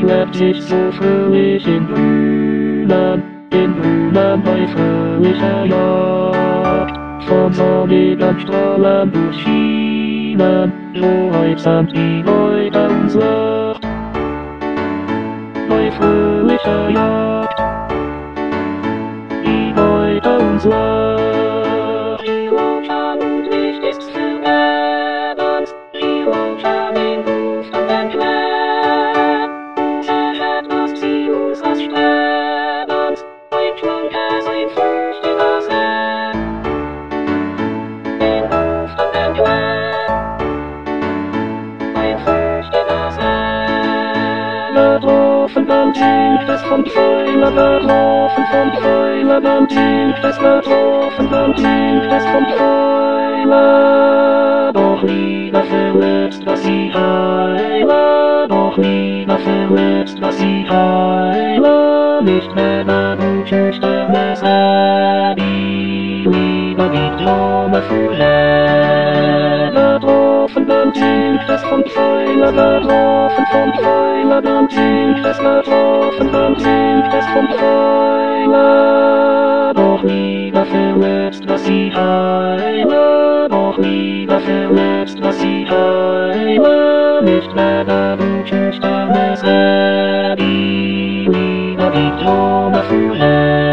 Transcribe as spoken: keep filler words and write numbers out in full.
lebt sich so fröhlich in Grünland, in Grünland bei fröhlicher Jagd. Von sonnigen Strahlen durchschienen, so weit sind die Leute uns Licht. Bei fröhlicher Jagd, die Leute uns Licht. Die Lautern und Licht ist vergebens, die Lautern in Luft und entleert. Sichert das Ziel unseres Strebens, ein Klanke sein fürchtiger See. In Luft und entleert, ein fürchtiger See. Betroffen singt es von Pfeilen, betroffen von Pfeilen singt es, betroffen singt es von Pfeilen. Doch lieber verletzt, was sie heilen, doch lieber verletzt, was sie heilen. Nicht mehr du schüchterne Sebi, lieber die Blume fühlen. Betroffen singt es von Pfeilen, betroffen von Pfeilen singt es, betroffen singt es von Pfeilen. Doch lieber verletzt, was sie heilen, doch lieber verletzt, was sie heilen. Nicht mehr du schüchterne Sebi, lieber die Blume fühlen.